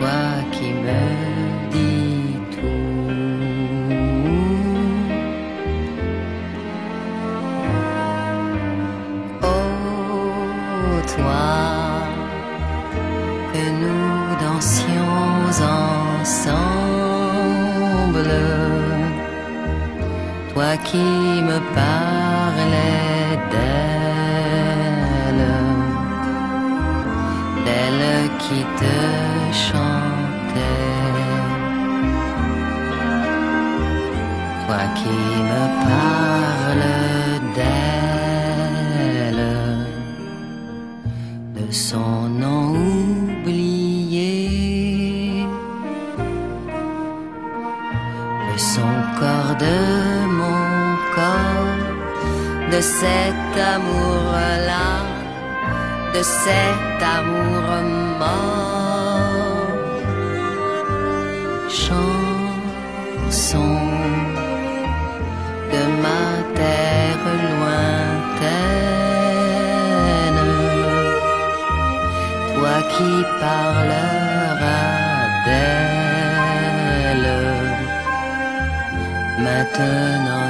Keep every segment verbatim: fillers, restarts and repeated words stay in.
toi qui me dis tout. Oh, toi, que nous dansions ensemble, toi qui me parlais d'elle, d'elle qui te chantait, toi qui me parles d'elle, de son nom oublié, de son corps, de mon corps, de cet amour-là, de cet amour mort. Chanson de ma terre lointaine, toi qui parleras d'elle, maintenant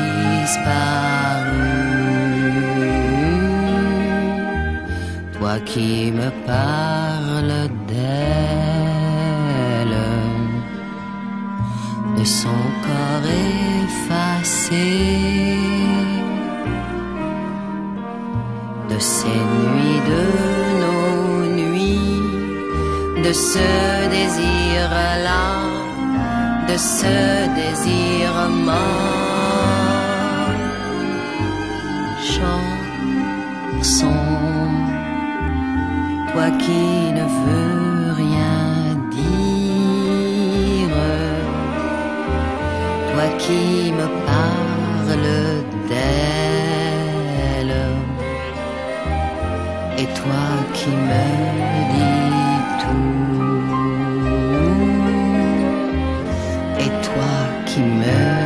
disparue, toi qui me parles d'elle, de son corps effacé, de ces nuits, de nos nuits, de ce désir-là, de ce désir mort. Chanson, toi qui ne veux rien dire, toi qui me parles d'elle, et toi qui me dis tout, et toi qui me